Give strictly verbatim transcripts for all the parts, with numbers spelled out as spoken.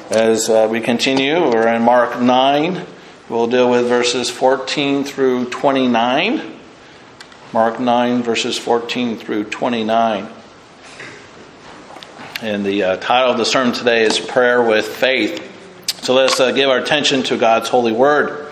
As uh, we continue, we're in Mark nine. We'll deal with verses fourteen through twenty-nine. Mark nine, verses fourteen through twenty-nine. And the uh, title of the sermon today is Prayer with Faith. So let's uh, give our attention to God's holy word.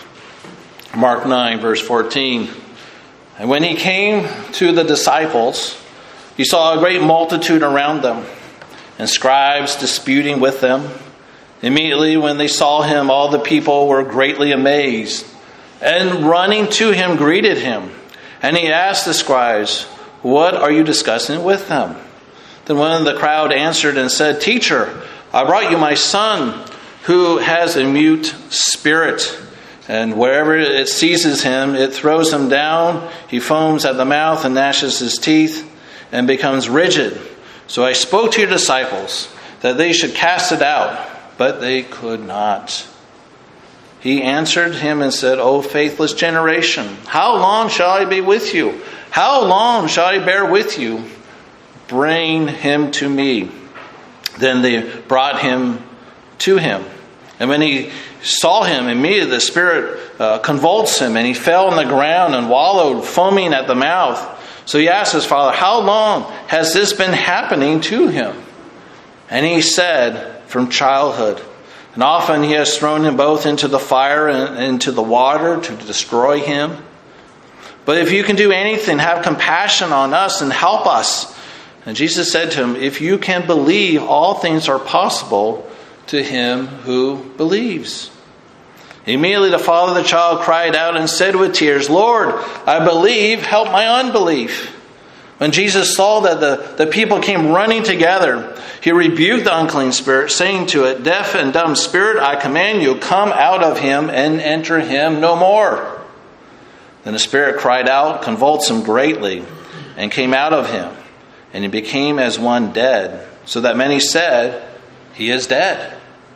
Mark nine, verse fourteen. And when he came to the disciples, he saw a great multitude around them, and scribes disputing with them. Immediately when they saw him, all the people were greatly amazed, and running to him greeted him. And he asked the scribes, "What are you discussing with them?" Then one of the crowd answered and said, "Teacher, I brought you my son, who has a mute spirit. And wherever it seizes him, it throws him down. He foams at the mouth and gnashes his teeth and becomes rigid. So I spoke to your disciples that they should cast it out, but they could not." He answered him and said, "O faithless generation, how long shall I be with you? How long shall I bear with you? Bring him to me." Then they brought him to him. And when he saw him, immediately the spirit uh, convulsed him, and he fell on the ground and wallowed, foaming at the mouth. So he asked his father, "How long has this been happening to him?" And he said, "From childhood. And often he has thrown him both into the fire and into the water to destroy him. But if you can do anything, have compassion on us and help us." And Jesus said to him, "If you can believe, all things are possible to him who believes." Immediately the father of the child cried out and said with tears, "Lord, I believe, help my unbelief." When Jesus saw that the, the people came running together, he rebuked the unclean spirit, saying to it, "Deaf and dumb spirit, I command you, come out of him and enter him no more." Then the spirit cried out, convulsed him greatly, and came out of him. And he became as one dead, so that many said, "He is dead."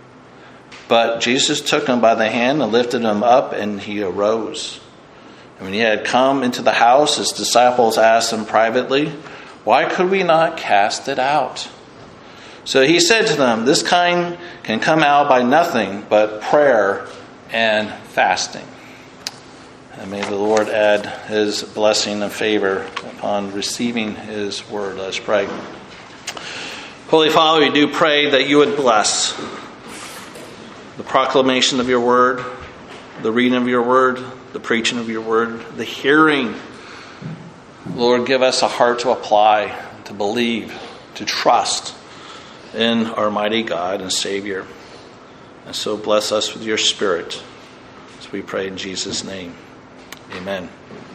But Jesus took him by the hand and lifted him up, and he arose. And when he had come into the house, his disciples asked him privately, "Why could we not cast it out?" So he said to them, "This kind can come out by nothing but prayer and fasting." And may the Lord add his blessing and favor upon receiving his word. Let's pray. Holy Father, we do pray that you would bless the proclamation of your word, the reading of your word, the preaching of your word, the hearing. Lord, give us a heart to apply, to believe, to trust in our mighty God and Savior. And so bless us with your Spirit, as we pray in Jesus' name. Amen.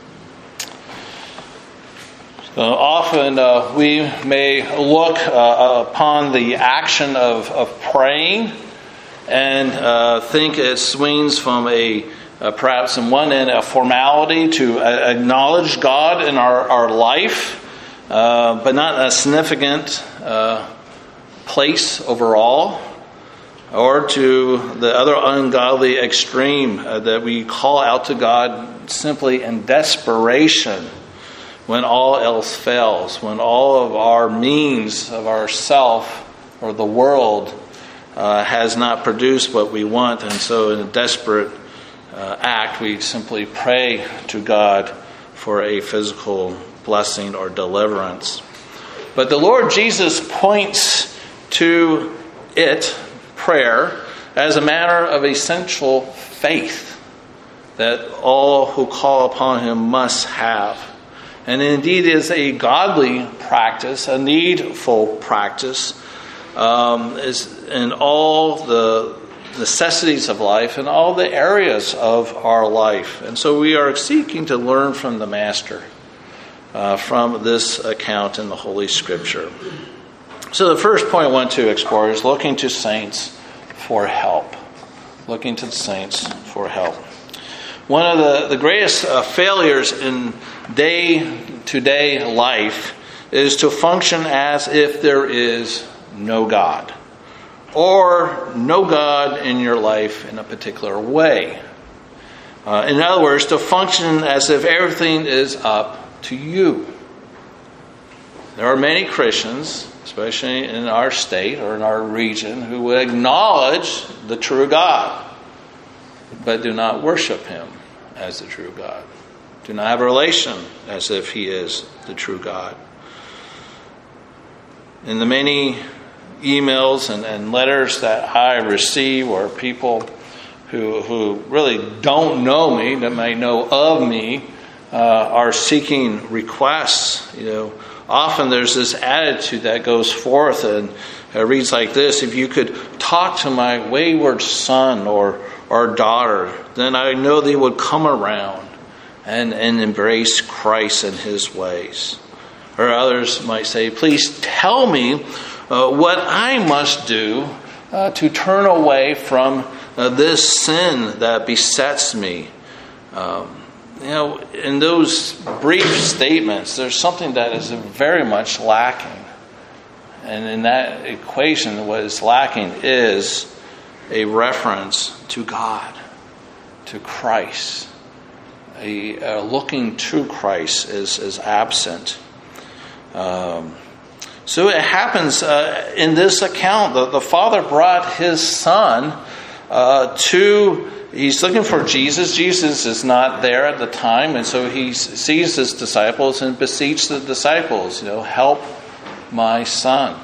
So often uh, we may look uh, upon the action of, of praying and uh, think it swings from a uh, perhaps on one end a formality to uh, acknowledge God in our, our life, uh, but not a significant uh, place overall, or to the other ungodly extreme uh, that we call out to God simply in desperation when all else fails, when all of our means of ourself or the world uh, has not produced what we want. And so in a desperate uh, act, we simply pray to God for a physical blessing or deliverance. But the Lord Jesus points to it, prayer, as a matter of essential faith that all who call upon him must have. And indeed is a godly practice, a needful practice, um, is in all the necessities of life and all the areas of our life. And so we are seeking to learn from the Master, uh, from this account in the Holy Scripture. So the first point I want to explore is looking to saints for help. Looking to the saints for help. One of the, the greatest uh, failures in day-to-day life is to function as if there is no God, or no God in your life in a particular way. Uh, in other words, to function as if everything is up to you. There are many Christians especially in our state or in our region, who would acknowledge the true God, but do not worship him as the true God. Do not have a relation as if he is the true God. In the many emails and, and letters that I receive, or people who who really don't know me, that may know of me, uh, are seeking requests. You know, often there's this attitude that goes forth, and it reads like this: if you could talk to my wayward son or or daughter, then I know they would come around and, and embrace Christ and his ways. Or others might say, please tell me uh, what I must do uh, to turn away from uh, this sin that besets me. Um, you know, in those brief statements, there's something that is very much lacking. And in that equation, what is lacking is a reference to God, to Christ. A, a looking to Christ is, is absent. Um, so it happens uh, in this account, the, the father brought his son uh, to, he's looking for Jesus. Jesus is not there at the time, and so he sees his disciples and beseeches the disciples, you know, help my son.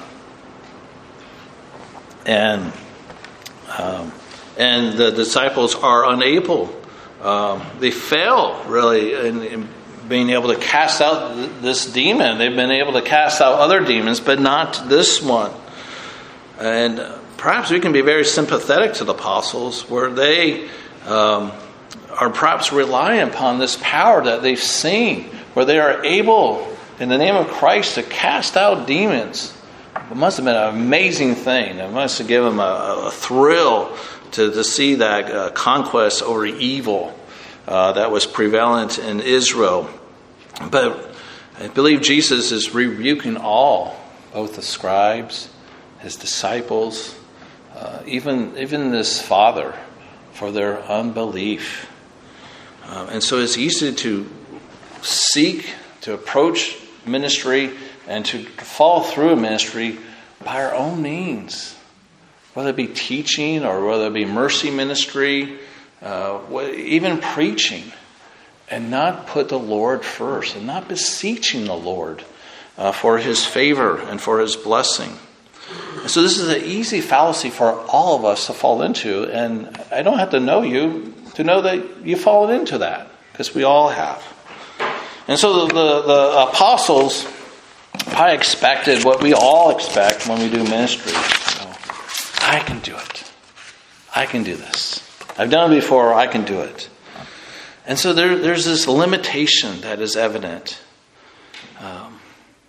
And um, and the disciples are unable. Um, they fail, really, in, in being able to cast out this demon. They've been able to cast out other demons, but not this one. And perhaps we can be very sympathetic to the apostles, where they um, are perhaps relying upon this power that they've seen, where they are able, in the name of Christ, to cast out demons. It must have been an amazing thing. It must have given them a, a thrill to, to see that uh, conquest over evil uh, that was prevalent in Israel. But I believe Jesus is rebuking all, both the scribes, his disciples, uh, even, even this father, for their unbelief. Um, and so it's easy to seek, to approach ministry, and to follow through ministry by our own means. Whether it be teaching or whether it be mercy ministry, uh, even preaching, and not put the Lord first, and not beseeching the Lord uh, for his favor and for his blessing. And so this is an easy fallacy for all of us to fall into, and I don't have to know you to know that you fallen into that, because we all have. And so the, the, the apostles probably expected what we all expect when we do ministry. I can do it. I can do this. I've done it before. I can do it. And so there, there's this limitation that is evident. Um,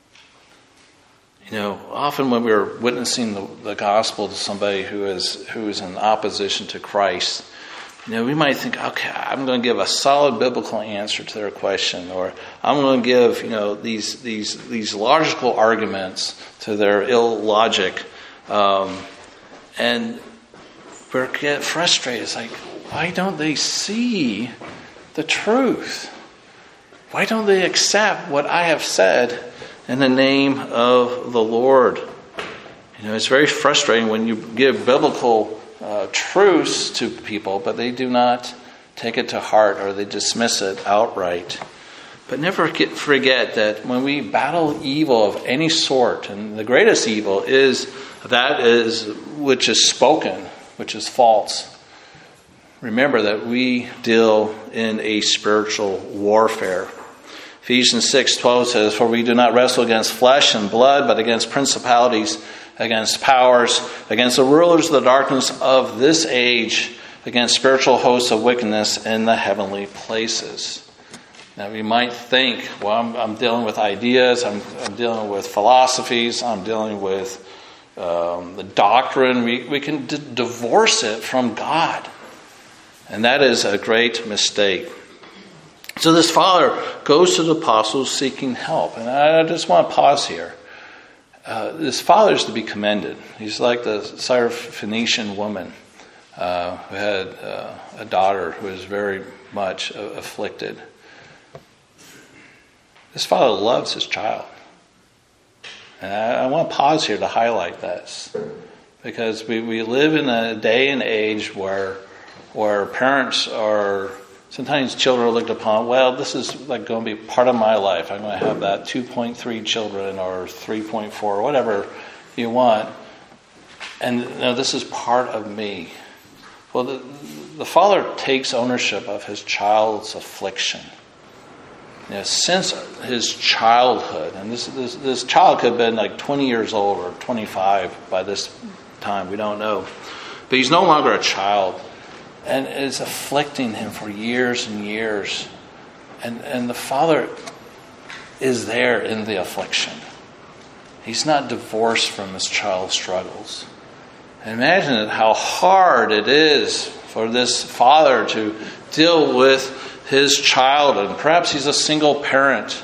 you know, often when we're witnessing the, the gospel to somebody who is who is in opposition to Christ, you know, we might think, okay, I'm going to give a solid biblical answer to their question, or I'm going to give, you know, these these these logical arguments to their ill logic. Um, And we get frustrated. It's like, why don't they see the truth? Why don't they accept what I have said in the name of the Lord? You know, it's very frustrating when you give biblical uh, truths to people, but they do not take it to heart, or they dismiss it outright. But never get, forget that when we battle evil of any sort, and the greatest evil is that is which is spoken, which is false. Remember that we deal in a spiritual warfare. Ephesians six twelve says, "For we do not wrestle against flesh and blood, but against principalities, against powers, against the rulers of the darkness of this age, against spiritual hosts of wickedness in the heavenly places." Now we might think, well, I'm, I'm dealing with ideas, I'm, I'm dealing with philosophies, I'm dealing with um, the doctrine. We, we can d- divorce it from God. And that is a great mistake. So this father goes to the apostles seeking help. And I just want to pause here. Uh, this father is to be commended. He's like the Syrophoenician woman uh, who had uh, a daughter who was very much uh, afflicted. This father loves his child. And I, I want to pause here to highlight this, because we, we live in a day and age where where parents are, sometimes children are looked upon, well, this is like going to be part of my life. I'm going to have that two point three children or three point four, or whatever you want. And you know, this is part of me. Well, the, the father takes ownership of his child's affliction. You know, since his childhood, and this, this this child could have been like twenty years old or twenty-five by this time, we don't know. But he's no longer a child, and it's afflicting him for years and years. And and the father is there in the affliction. He's not divorced from his child's struggles. And imagine how hard it is for this father to deal with his child, and perhaps he's a single parent.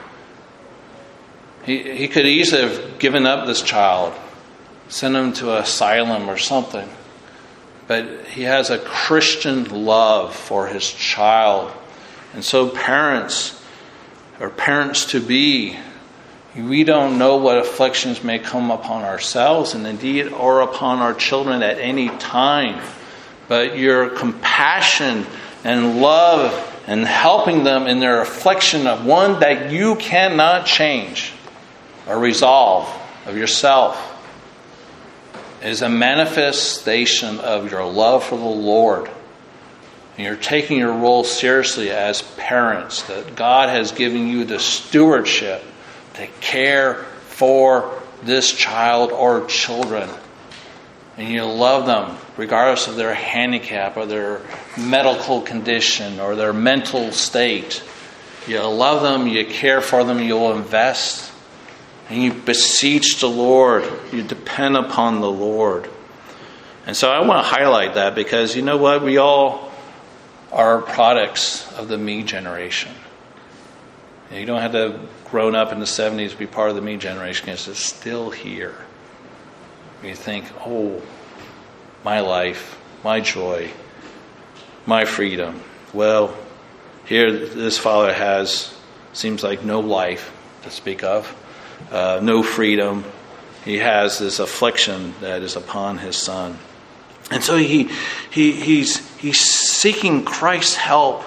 He he could easily have given up this child, sent him to an asylum or something. But he has a Christian love for his child. And so parents, or parents to be, we don't know what afflictions may come upon ourselves and indeed or upon our children at any time. But your compassion and love and helping them in their affliction of one that you cannot change or resolve of yourself is a manifestation of your love for the Lord. And you're taking your role seriously as parents, that God has given you the stewardship to care for this child or children. And you love them regardless of their handicap or their medical condition or their mental state. You love them, you care for them, you'll invest. And you beseech the Lord. You depend upon the Lord. And so I want to highlight that, because you know what? We all are products of the me generation. You don't have to have grown up in the seventies to be part of the me generation, because it's still here. You think, oh, my life, my joy, my freedom. Well, here this father has, seems like no life to speak of, uh, no freedom. He has this affliction that is upon his son. And so he, he he's he's seeking Christ's help.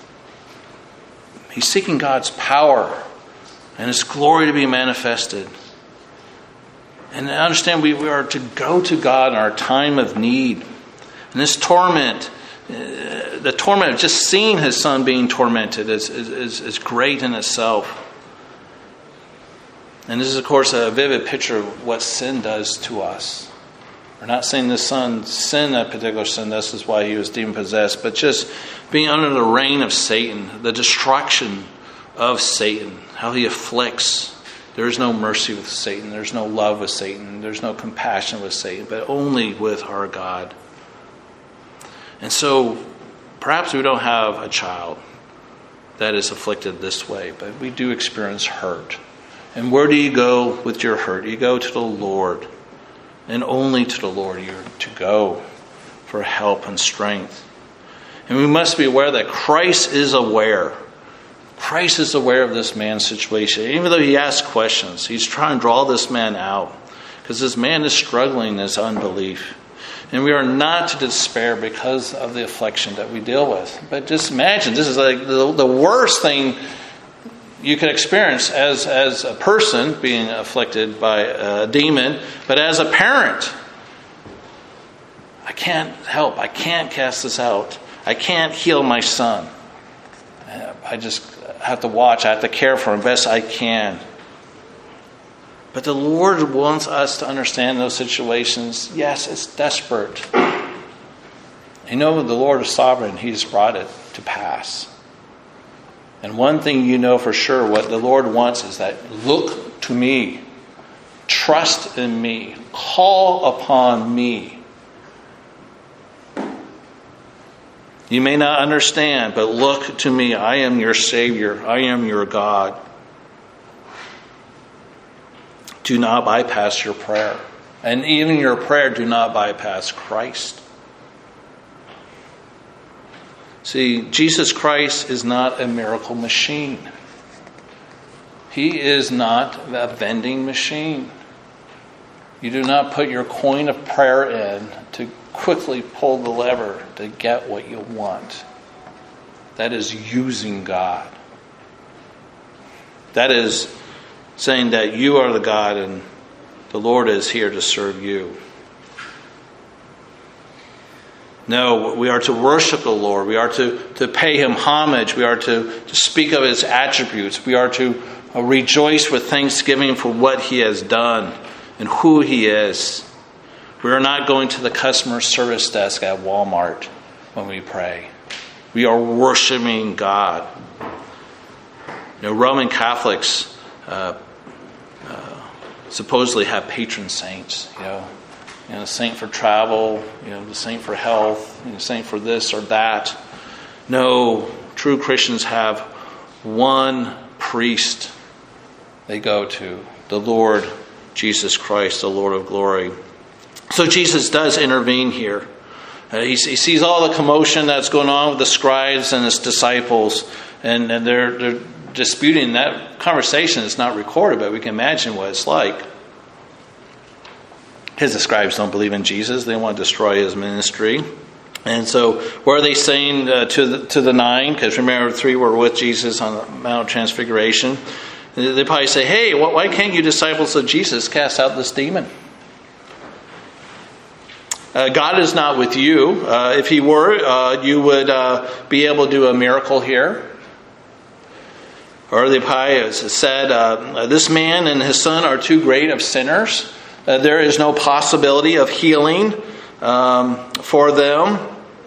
He's seeking God's power and His glory to be manifested. And understand, we, we are to go to God in our time of need. And this torment, uh, the torment of just seeing his son being tormented is, is, is great in itself. And this is, of course, a vivid picture of what sin does to us. We're not saying the son sinned a particular sin, this is why he was demon possessed, but just being under the reign of Satan, the destruction of Satan, how he afflicts. There is no mercy with Satan. There's no love with Satan. There's no compassion with Satan, but only with our God. And so perhaps we don't have a child that is afflicted this way, but we do experience hurt. And where do you go with your hurt? You go to the Lord, and only to the Lord you're to go for help and strength. And we must be aware that Christ is aware. Christ is aware of this man's situation. Even though he asks questions, he's trying to draw this man out, because this man is struggling in his unbelief. And we are not to despair because of the affliction that we deal with. But just imagine, this is like the, the worst thing you can experience as, as a person being afflicted by a demon, but as a parent. I can't help. I can't cast this out. I can't heal my son. I just have to watch. I have to care for him best I can. But the Lord wants us to understand those situations. Yes, it's desperate. You know, the Lord is sovereign. He's brought it to pass. And one thing you know for sure, what the Lord wants is that look to me. Trust in me. Call upon me. You may not understand, but look to me. I am your Savior. I am your God. Do not bypass your prayer. And even your prayer, do not bypass Christ. See, Jesus Christ is not a miracle machine. He is not a vending machine. You do not put your coin of prayer in to quickly pull the lever to get what you want. That is using God. That is saying that you are the God and the Lord is here to serve you. No, we are to worship the Lord. We are to, to pay Him homage. We are to, to speak of His attributes. We are to uh, rejoice with thanksgiving for what He has done and who He is. We are not going to the customer service desk at Walmart when we pray. We are worshiping God. You know, Roman Catholics uh, uh, supposedly have patron saints. You know, you know, the saint for travel, you know, the saint for health, you know, the saint for this or that. No, true Christians have one priest they go to, the Lord Jesus Christ, the Lord of glory. So Jesus does intervene here. Uh, he, he sees all the commotion that's going on with the scribes and his disciples, and, and they're, they're disputing. That conversation is not recorded, but we can imagine what it's like. His scribes don't believe in Jesus. They want to destroy his ministry. And so what are they saying uh, to, the, to the nine? Because remember, three were with Jesus on the Mount of Transfiguration. They probably say, hey, why can't you disciples of Jesus cast out this demon? Uh, God is not with you. Uh, if He were, uh, you would uh, be able to do a miracle here. Or they probably said, uh, this man and his son are too great of sinners. Uh, there is no possibility of healing um, for them.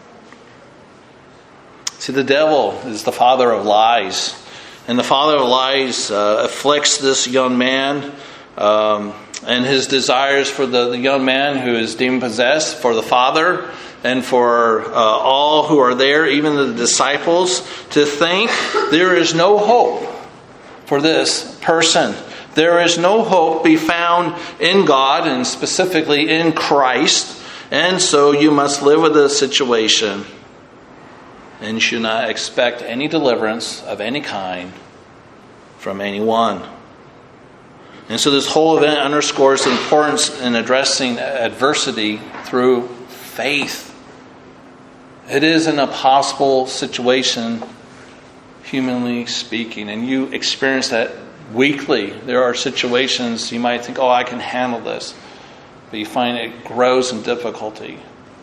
See, the devil is the father of lies. And the father of lies uh, afflicts this young man. Um, and his desires for the, the young man who is demon-possessed, for the father, and for uh, all who are there, even the disciples, to think there is no hope for this person. There is no hope be found in God, and specifically in Christ. And so you must live with the situation. And you should not expect any deliverance of any kind from anyone. And so this whole event underscores the importance in addressing adversity through faith. It is an impossible situation, humanly speaking, and you experience that weekly. There are situations you might think, oh, I can handle this. But you find it grows in difficulty.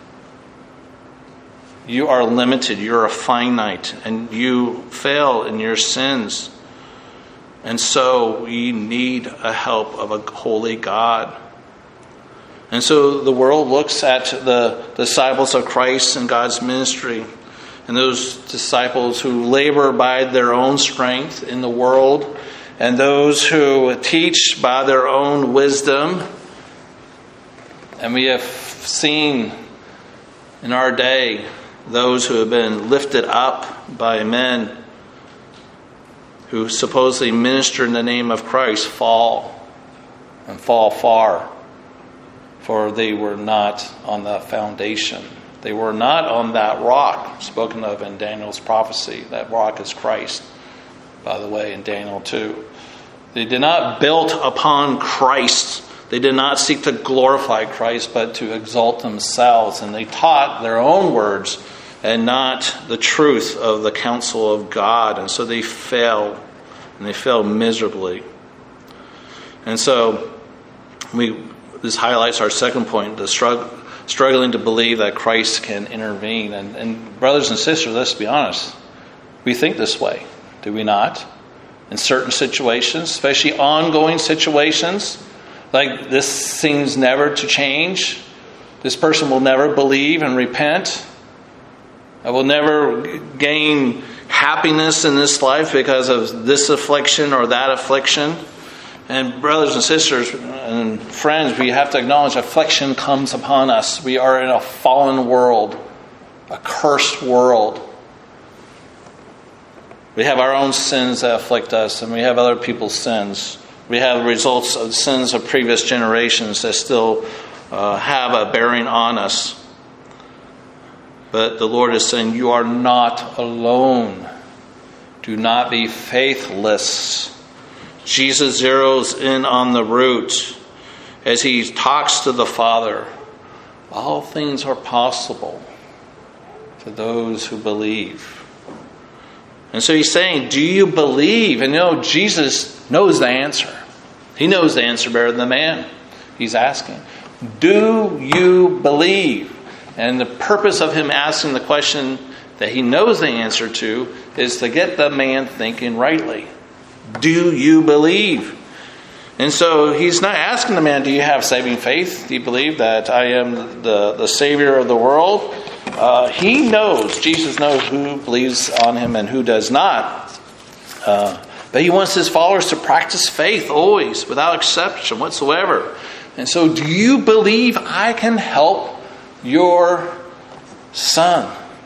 You are limited, you're a finite, and you fail in your sins. And so we need a help of a holy God. And so the world looks at the disciples of Christ and God's ministry, and those disciples who labor by their own strength in the world, and those who teach by their own wisdom. And we have seen in our day those who have been lifted up by men who supposedly minister in the name of Christ fall and fall far, for they were not on the foundation. They were not on that rock spoken of in Daniel's prophecy. That rock is Christ, by the way, in Daniel two. They did not build upon Christ. They did not seek to glorify Christ, but to exalt themselves. And they taught their own words and not the truth of the counsel of God. And so they fail, and they fail miserably. And so we this highlights our second point, the struggle, struggling to believe that Christ can intervene. And, and brothers and sisters, let's be honest, we think this way, do we not? In certain situations, especially ongoing situations, like this seems never to change. This person will never believe and repent. I will never gain happiness in this life because of this affliction or that affliction. And brothers and sisters and friends, we have to acknowledge affliction comes upon us. We are in a fallen world, a cursed world. We have our own sins that afflict us, and we have other people's sins. We have results of sins of previous generations that still uh, have a bearing on us. But the Lord is saying, you are not alone. Do not be faithless. Jesus zeroes in on the root as he talks to the Father. All things are possible to those who believe. And so he's saying, do you believe? And you know, Jesus knows the answer. He knows the answer better than the man he's asking. Do you believe? And the purpose of him asking the question that he knows the answer to is to get the man thinking rightly. Do you believe? And so he's not asking the man, do you have saving faith? Do you believe that I am the, the Savior of the world? Uh, he knows, Jesus knows who believes on him and who does not. Uh, but he wants his followers to practice faith always, without exception whatsoever. And so, do you believe I can help your son?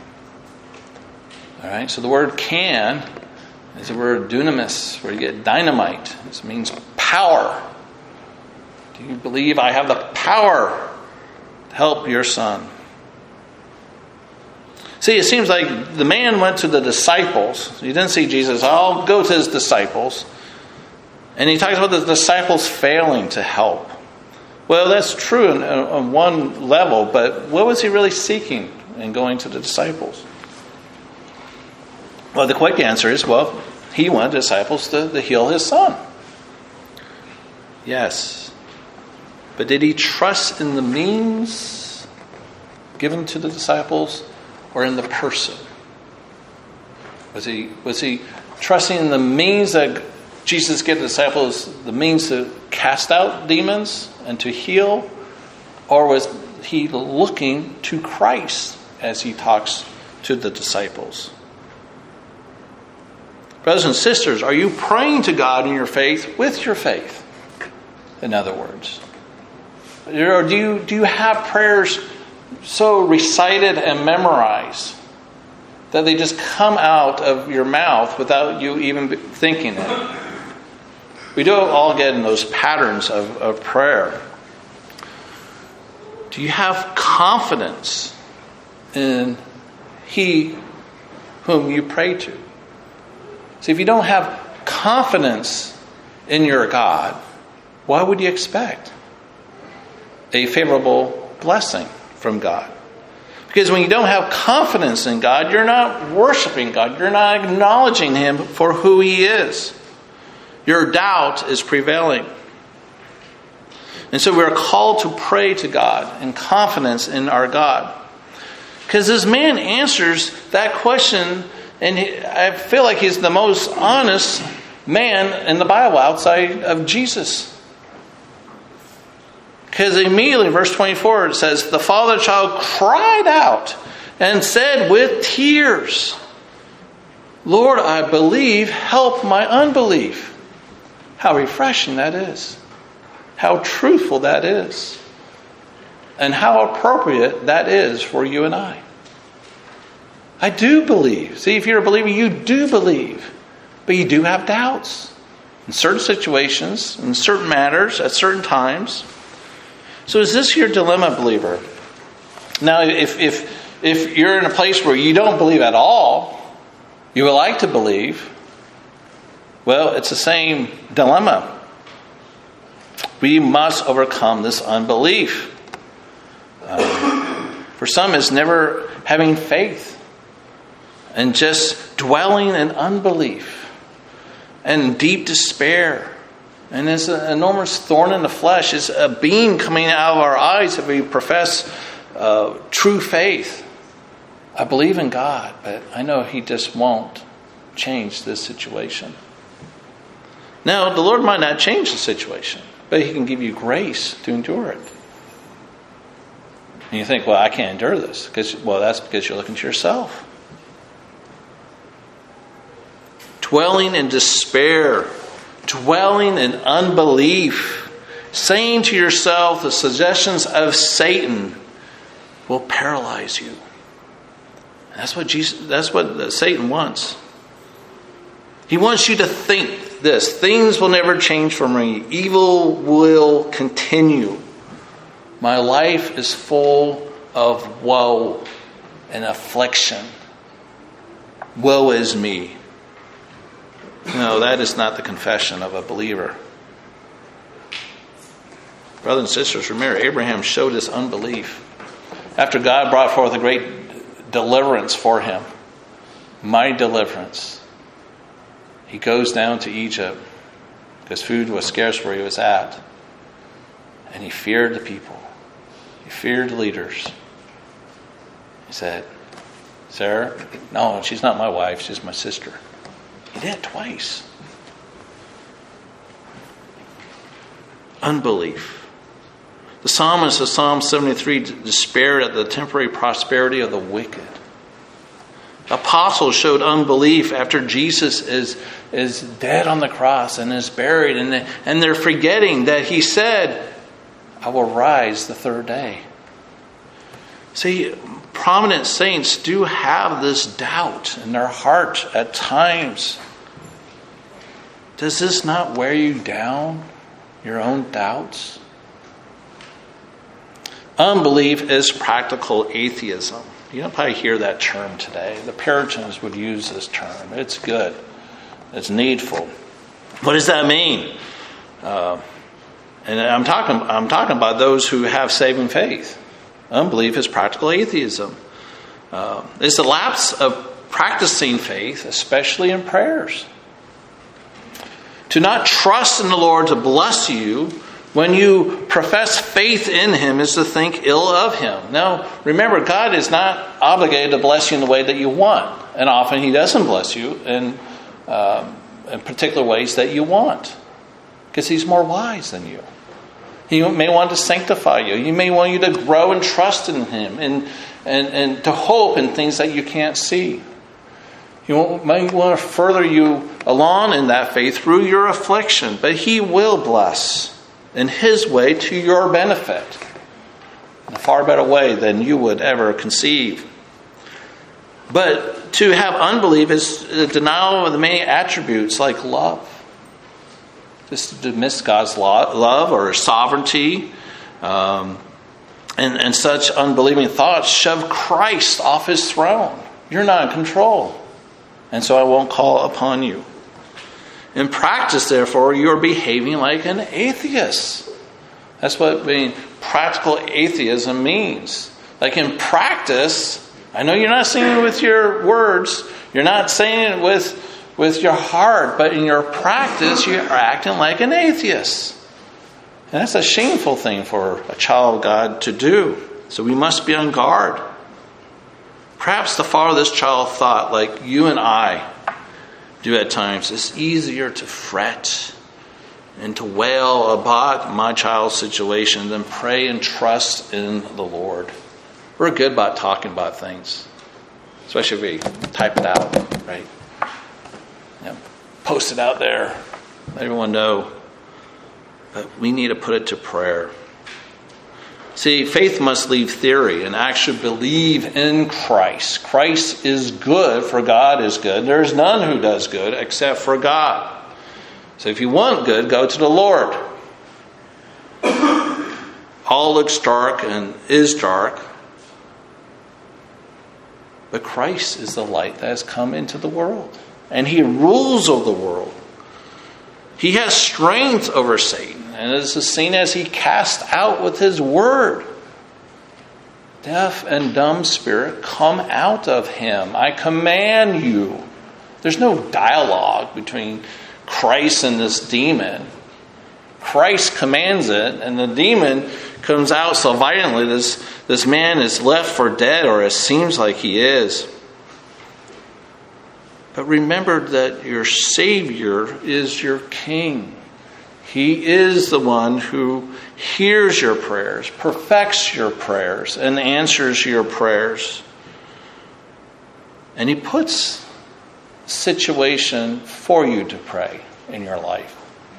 All right, so the word can is the word dunamis, where you get dynamite. This means power. Do you believe I have the power to help your son? See, it seems like the man went to the disciples. He didn't see Jesus. I'll go to his disciples. And he talks about the disciples failing to help. Well, that's true on, on one level, but what was he really seeking in going to the disciples? Well, the quick answer is, well, he wanted the disciples to, to heal his son. Yes. But did he trust in the means given to the disciples or in the person? Was he was he trusting in the means that Jesus gave the disciples, the means to cast out demons and to heal? Or was he looking to Christ as he talks to the disciples? Brothers and sisters, are you praying to God in your faith with your faith? In other words, or do you do you have prayers so recited and memorized that they just come out of your mouth without you even thinking it? We do all get in those patterns of, of prayer. Do you have confidence in He whom you pray to? See, if you don't have confidence in your God, why would you expect a favorable blessing from God? Because when you don't have confidence in God, you're not worshiping God. You're not acknowledging Him for who He is. Your doubt is prevailing. And so we are called to pray to God in confidence in our God. Because this man answers that question, and he, I feel like he's the most honest man in the Bible outside of Jesus. Because immediately, verse twenty-four, it says, the father child cried out and said with tears, Lord, I believe, help my unbelief. How refreshing that is. How truthful that is. And how appropriate that is for you and I. I do believe. See, if you're a believer, you do believe. But you do have doubts. In certain situations, in certain matters, at certain times. So is this your dilemma, believer? Now, if if if you're in a place where you don't believe at all, you would like to believe, well, it's the same dilemma. We must overcome this unbelief. Um, for some, it's never having faith and just dwelling in unbelief and deep despair. And it's an enormous thorn in the flesh. It's a beam coming out of our eyes if we profess uh, true faith. I believe in God, but I know He just won't change this situation. Now, the Lord might not change the situation, but He can give you grace to endure it. And you think, well, I can't endure this. Because, well, that's because you're looking to yourself. Dwelling in despair, dwelling in unbelief, saying to yourself the suggestions of Satan will paralyze you. That's what Jesus, that's what Satan wants. He wants you to think this: things will never change for me. Evil will continue. My life is full of woe and affliction. Woe is me. No, that is not the confession of a believer. Brothers and sisters, remember, Abraham showed his unbelief. After God brought forth a great deliverance for him, mighty deliverance, he goes down to Egypt because food was scarce where he was at. And he feared the people. He feared the leaders. He said, Sarah, no, she's not my wife, she's my sister. He did it twice. Unbelief. The psalmist of Psalm seventy-three despaired at the temporary prosperity of the wicked. The apostles showed unbelief after Jesus is, is dead on the cross and is buried. And, they, and they're forgetting that he said, I will rise the third day. See, prominent saints do have this doubt in their heart at times. Does this not wear you down? Your own doubts? Unbelief is practical atheism. You don't probably hear that term today. The Puritans would use this term. It's good. It's needful. What does that mean? Uh, and I'm talking, I'm talking about those who have saving faith. Unbelief is practical atheism. Uh, it's the lapse of practicing faith, especially in prayers. To not trust in the Lord to bless you when you profess faith in Him is to think ill of Him. Now, remember, God is not obligated to bless you in the way that you want. And often He doesn't bless you in, um, in particular ways that you want. Because He's more wise than you. He may want to sanctify you. He may want you to grow and trust in Him and, and, and to hope in things that you can't see. He may want to further you along in that faith through your affliction. But He will bless in His way to your benefit. In a far better way than you would ever conceive. But to have unbelief is a denial of the many attributes like love. Just to miss God's love or sovereignty. Um, and, and such unbelieving thoughts shove Christ off His throne. You're not in control. And so I won't call upon you. In practice, therefore, you're behaving like an atheist. That's what being practical atheism means. Like in practice, I know you're not saying it with your words. You're not saying it with, with your heart. But in your practice, you're acting like an atheist. And that's a shameful thing for a child of God to do. So we must be on guard. Perhaps the father of this child thought, like you and I do at times, it's easier to fret and to wail about my child's situation than pray and trust in the Lord. We're good about talking about things, especially if we type it out, right? Yeah, post it out there, let everyone know. But we need to put it to prayer. See, faith must leave theory and actually believe in Christ. Christ is good, for God is good. There is none who does good except for God. So if you want good, go to the Lord. All looks dark and is dark. But Christ is the light that has come into the world. And He rules over the world. He has strength over Satan. And this is seen as He cast out with His word. Deaf and dumb spirit, come out of him. I command you. There's no dialogue between Christ and this demon. Christ commands it, and the demon comes out so violently. This, this man is left for dead, or it seems like he is. But remember that your Savior is your King. He is the one who hears your prayers, perfects your prayers, and answers your prayers. And He puts a situation for you to pray in your life.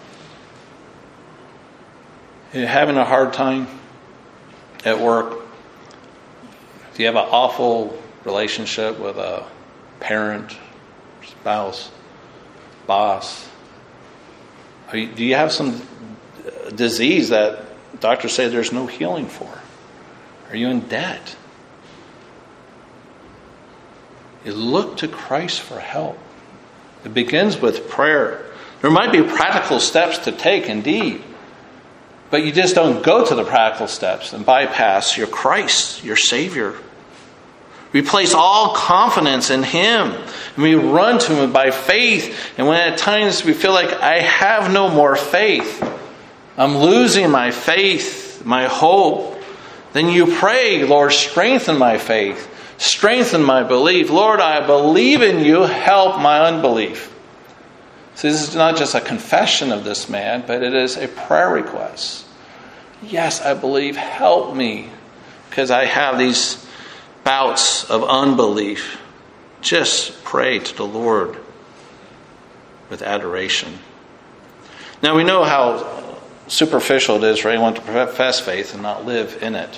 You're having a hard time at work. If you have an awful relationship with a parent, spouse, boss, do you have some disease that doctors say there's no healing for? Are you in debt? You look to Christ for help. It begins with prayer. There might be practical steps to take, indeed, but you just don't go to the practical steps and bypass your Christ, your Savior. We place all confidence in Him, and we run to Him by faith. And when at times we feel like I have no more faith, I'm losing my faith, my hope, then you pray, Lord, strengthen my faith, strengthen my belief. Lord, I believe in you, help my unbelief. So this is not just a confession of this man, but it is a prayer request. Yes, I believe, help me, because I have these bouts of unbelief. Just pray to the Lord with adoration. Now we know how superficial it is for anyone to profess faith and not live in it.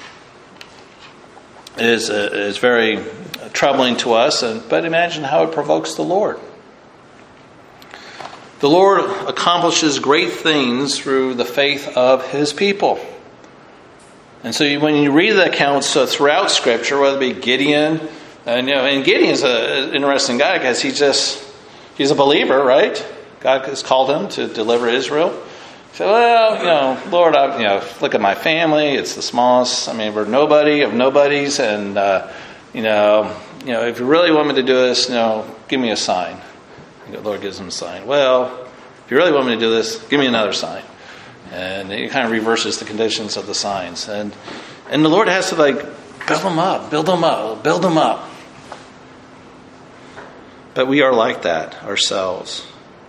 It is, uh, it is very troubling to us, and, but imagine how it provokes the Lord. The Lord accomplishes great things through the faith of His people. And so you, when you read the accounts uh, throughout Scripture, whether it be Gideon, and, you know, and Gideon's an interesting guy because he just, he's a believer, right? God has called him to deliver Israel. So, well, you know, Lord, I, you know, look at my family. It's the smallest. I mean, we're nobody of nobodies. And, uh, you know, you know, if you really want me to do this, you know, give me a sign. And the Lord gives him a sign. Well, if you really want me to do this, give me another sign. And it kind of reverses the conditions of the signs. And and the Lord has to, like, build them up, build them up, build them up. But we are like that ourselves.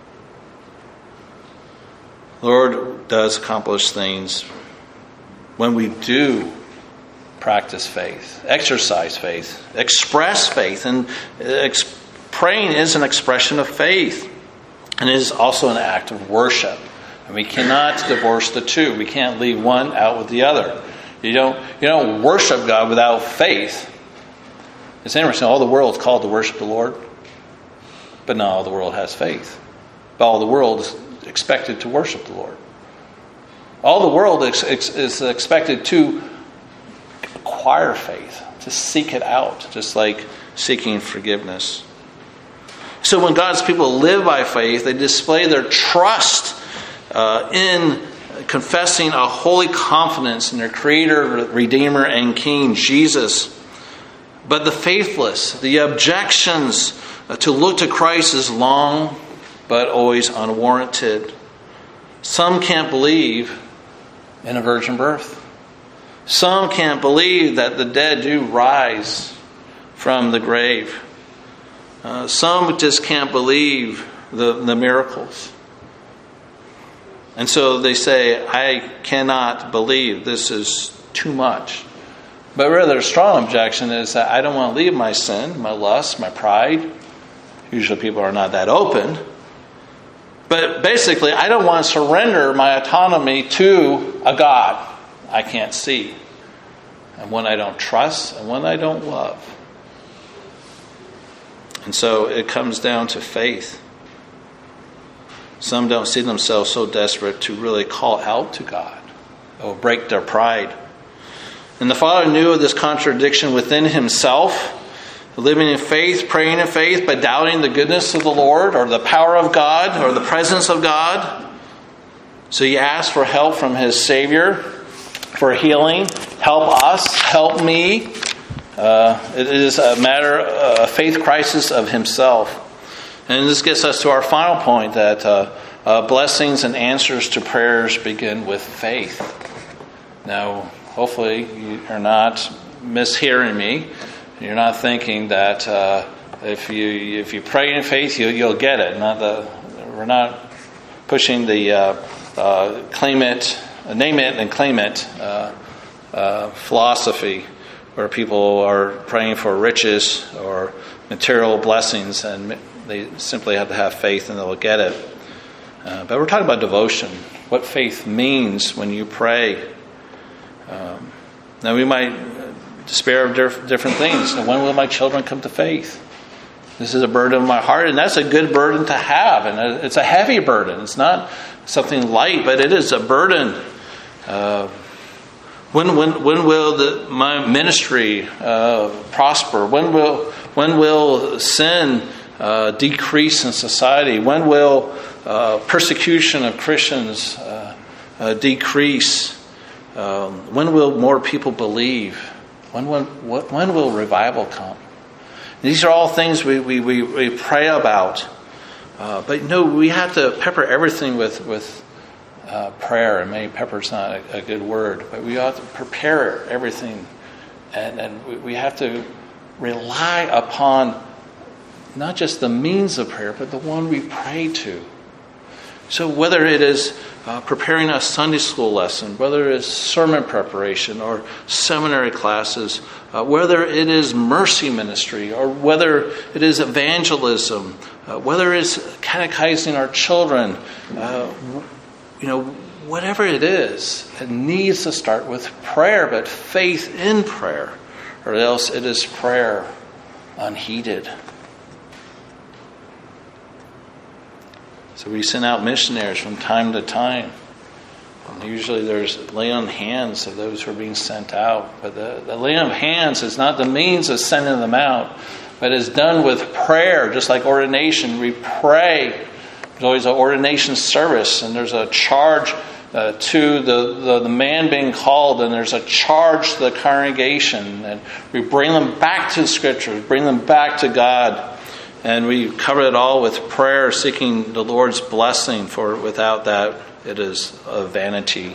The Lord does accomplish things when we do practice faith, exercise faith, express faith. And ex- praying is an expression of faith. And it is also an act of worship. And we cannot divorce the two. We can't leave one out with the other. You don't, you don't worship God without faith. It's interesting. All the world is called to worship the Lord. But not all the world has faith. But all the world is expected to worship the Lord. All the world is, is expected to acquire faith, to seek it out, just like seeking forgiveness. So when God's people live by faith, they display their trust uh, in confessing a holy confidence in their Creator, Redeemer, and King, Jesus. But the faithless, the objections uh, to look to Christ is long, but always unwarranted. Some can't believe in a virgin birth. Some can't believe that the dead do rise from the grave. Uh, some just can't believe the, the miracles. And so they say, I cannot believe, this is too much. But rather a strong objection is that I don't want to leave my sin, my lust, my pride. Usually people are not that open. But basically, I don't want to surrender my autonomy to a God I can't see, and one I don't trust, and one I don't love. And so it comes down to faith. Some don't see themselves so desperate to really call out to God. It will break their pride. And the Father knew of this contradiction within Himself, living in faith, praying in faith, but doubting the goodness of the Lord or the power of God or the presence of God. So He asked for help from His Savior, for healing. Help us, help me. Uh, it is a matter, a faith crisis of Himself. And this gets us to our final point, that uh, uh, blessings and answers to prayers begin with faith. Now, hopefully you are not mishearing me. You're not thinking that uh, if you if you pray in faith, you, you'll get it. Not the, we're not pushing the uh, uh, claim it, name it, and claim it uh, uh, philosophy, where people are praying for riches or material blessings, and they simply have to have faith and they'll get it. Uh, but we're talking about devotion, what faith means when you pray. Um, now we might despair of different things. And when will my children come to faith? This is a burden of my heart, and that's a good burden to have. And it's a heavy burden. It's not something light, but it is a burden. Uh, when when when will the, my ministry uh, prosper? When will when will sin uh, decrease in society? When will uh, persecution of Christians uh, uh, decrease? Um, when will more people believe? When, when, when will revival come? These are all things we, we, we, we pray about. Uh, but no, we have to pepper everything with, with uh, prayer. And maybe pepper is not a, a good word, but we ought to prepare everything. And, and we, we have to rely upon not just the means of prayer, but the one we pray to. So whether it is uh, preparing a Sunday school lesson, whether it is sermon preparation or seminary classes, uh, whether it is mercy ministry or whether it is evangelism, uh, whether it's catechizing our children, uh, you know, whatever it is, it needs to start with prayer, but faith in prayer, or else it is prayer unheeded. So we send out missionaries from time to time. And usually there's laying on hands of those who are being sent out. But the, the laying of hands is not the means of sending them out, but is done with prayer, just like ordination. We pray. There's always an ordination service, and there's a charge uh, to the, the, the man being called, and there's a charge to the congregation. And we bring them back to the Scriptures, bring them back to God. And we cover it all with prayer, seeking the Lord's blessing, for without that, it is a vanity.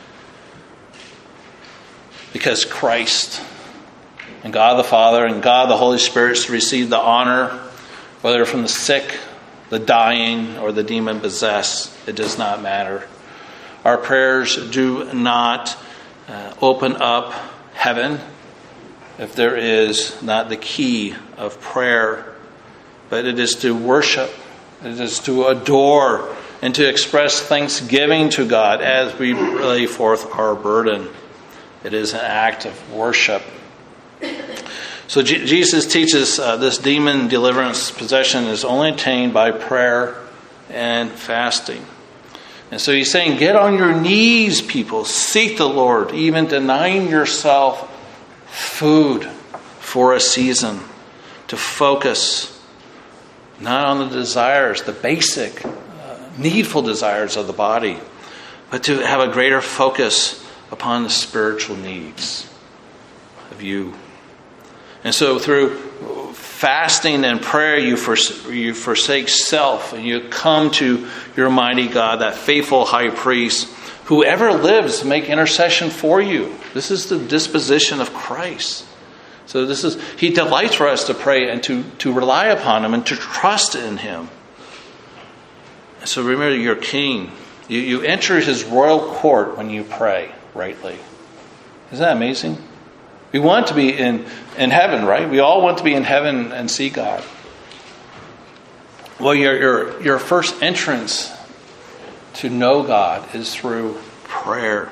Because Christ and God the Father and God the Holy Spirit to receive the honor, whether from the sick, the dying, or the demon-possessed, it does not matter. Our prayers do not uh, open up heaven if there is not the key of prayer. But it is to worship, it is to adore, and to express thanksgiving to God as we lay forth our burden. It is an act of worship. So G- Jesus teaches uh, this demon deliverance possession is only attained by prayer and fasting. And so he's saying, get on your knees, people. Seek the Lord, even denying yourself food for a season, to focus not on the desires, the basic, uh, needful desires of the body, but to have a greater focus upon the spiritual needs of you. And so through fasting and prayer, you, fors- you forsake self, and you come to your mighty God, that faithful high priest, who ever lives to make intercession for you. This is the disposition of Christ. So this is, he delights for us to pray and to, to rely upon him and to trust in him. So remember, you're king. You, you enter his royal court when you pray rightly. Isn't that amazing? We want to be in, in heaven, right? We all want to be in heaven and see God. Well, your, your, your first entrance to know God is through prayer.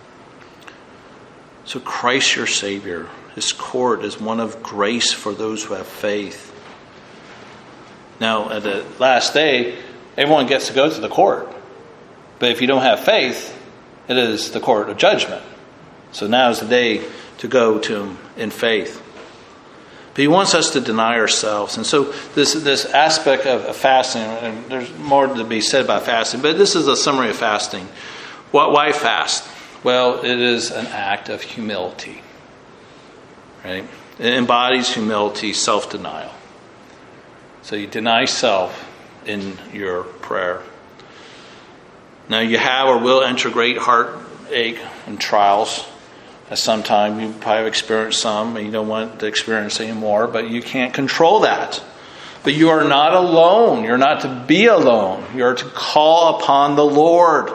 So Christ your Savior, his court is one of grace for those who have faith. Now, at the last day, everyone gets to go to the court. But if you don't have faith, it is the court of judgment. So now is the day to go to him in faith. But he wants us to deny ourselves. And so this this aspect of fasting, and there's more to be said about fasting, but this is a summary of fasting. Why fast? Well, it is an act of humility. Right? It embodies humility, self-denial. So you deny self in your prayer. Now you have or will enter great heartache and trials. At some time you probably have experienced some, and you don't want to experience any more, but you can't control that. But you are not alone. You're not to be alone. You are to call upon the Lord.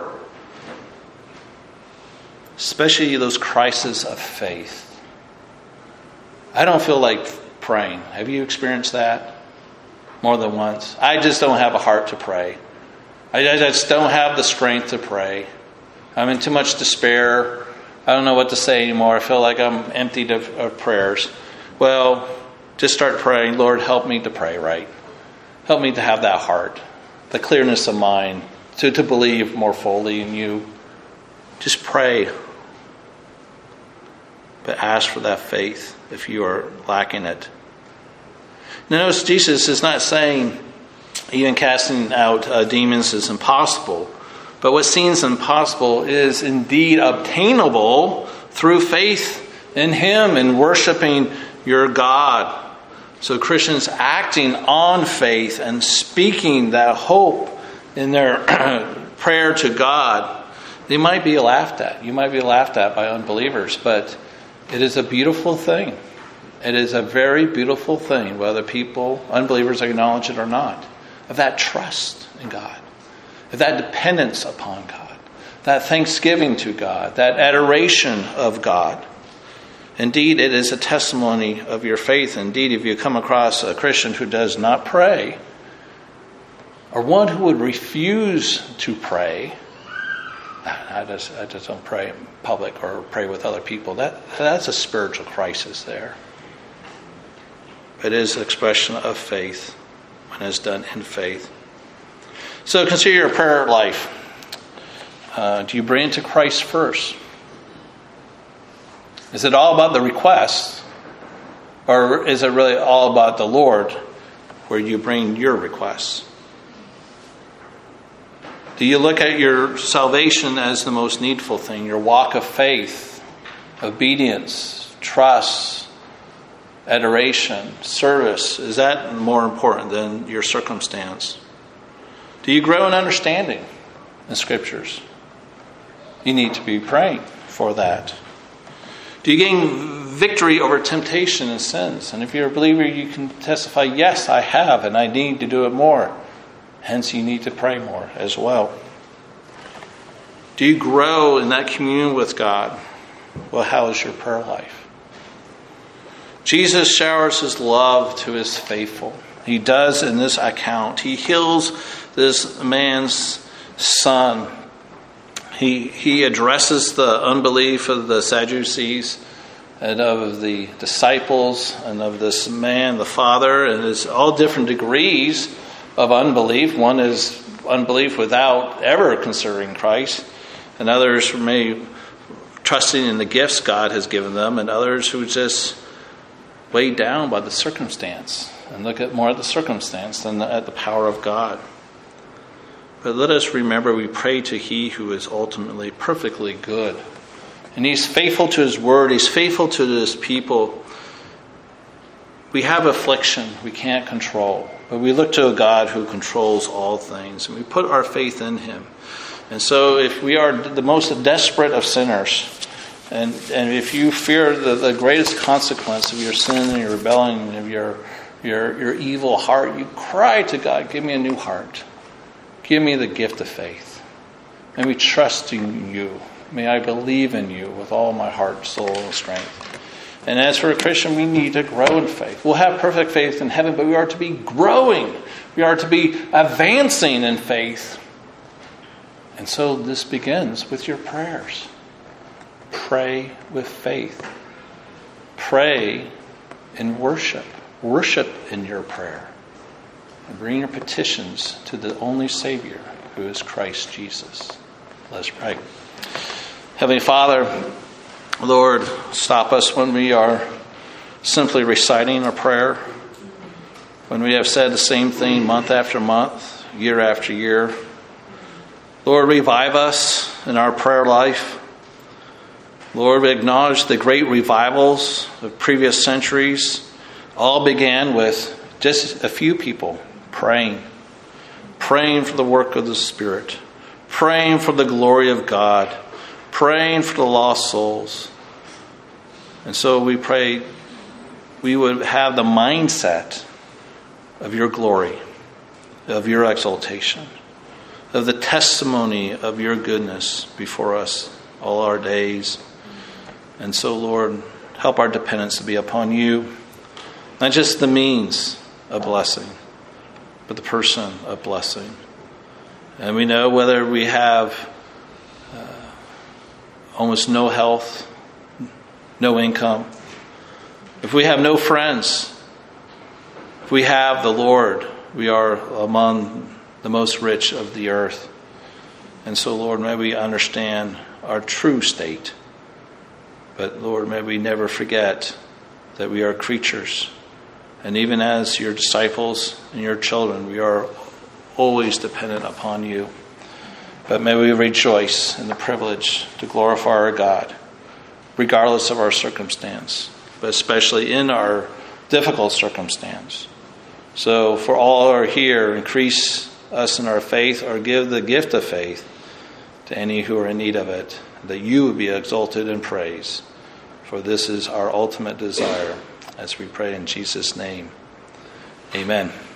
Especially those crises of faith. I don't feel like praying. Have you experienced that? More than once. I just don't have a heart to pray. I just don't have the strength to pray. I'm in too much despair. I don't know what to say anymore. I feel like I'm emptied of, of prayers. Well, just start praying. Lord, help me to pray right. Help me to have that heart, the clearness of mind, to, to believe more fully in you. Just pray. But ask for that faith if you are lacking it. Notice Jesus is not saying even casting out uh, demons is impossible. But what seems impossible is indeed obtainable through faith in Him and worshiping your God. So Christians acting on faith and speaking that hope in their prayer to God, they might be laughed at. You might be laughed at by unbelievers, but it is a beautiful thing. It is a very beautiful thing, whether people, unbelievers, acknowledge it or not, of that trust in God, of that dependence upon God, that thanksgiving to God, that adoration of God. Indeed, it is a testimony of your faith. Indeed, if you come across a Christian who does not pray, or one who would refuse to pray, I just, I just don't pray in public or pray with other people, that, that's a spiritual crisis there. It is an expression of faith when it's done in faith. So consider your prayer life. Uh, do you bring it to Christ first? Is it all about the request? Or is it really all about the Lord, where you bring your requests? Do you look at your salvation as the most needful thing? Your walk of faith, obedience, trust, adoration, service, is that more important than your circumstance? Do you grow in understanding in Scriptures? You need to be praying for that. Do you gain victory over temptation and sins? And if you're a believer, you can testify, yes, I have, and I need to do it more. Hence, you need to pray more as well. Do you grow in that communion with God? Well, how is your prayer life? Jesus showers His love to His faithful. He does in this account. He heals this man's son. He, he addresses the unbelief of the Sadducees and of the disciples and of this man, the father, and it's all different degrees of unbelief. One is unbelief without ever considering Christ, and others may trusting in the gifts God has given them, and others who just weighed down by the circumstance and look at more at the circumstance than at the power of God. But let us remember, we pray to He who is ultimately perfectly good. And He's faithful to His word. He's faithful to His people. We have affliction we can't control. But we look to a God who controls all things. And we put our faith in Him. And so if we are the most desperate of sinners, and, and if you fear the, the greatest consequence of your sin and your rebellion, of your, your, your evil heart, you cry to God, give me a new heart. Give me the gift of faith. May we trust in You. May I believe in You with all my heart, soul, and strength. And as for a Christian, we need to grow in faith. We'll have perfect faith in heaven, but we are to be growing. We are to be advancing in faith. And so this begins with your prayers. Pray with faith. Pray in worship. Worship in your prayer. And bring your petitions to the only Savior, who is Christ Jesus. Let's pray. Heavenly Father, Lord, stop us when we are simply reciting a prayer, when we have said the same thing month after month, year after year. Lord, revive us in our prayer life. Lord, we acknowledge the great revivals of previous centuries all began with just a few people praying, praying for the work of the Spirit, praying for the glory of God, praying for the lost souls. And so we pray we would have the mindset of Your glory, of Your exaltation, of the testimony of Your goodness before us all our days. And so, Lord, help our dependence to be upon You, not just the means of blessing, but the person of blessing. And we know whether we have uh, almost no health, no income, if we have no friends, if we have the Lord, we are among the most rich of the earth. And so, Lord, may we understand our true state. But, Lord, may we never forget that we are creatures And even as your disciples and your children, we are always dependent upon you. But may we rejoice in the privilege to glorify our God, regardless of our circumstance, but especially in our difficult circumstance. So for all who are here, increase us in our faith, or give the gift of faith to any who are in need of it, that you would be exalted and praised. For this is our ultimate desire, as we pray in Jesus' name. Amen.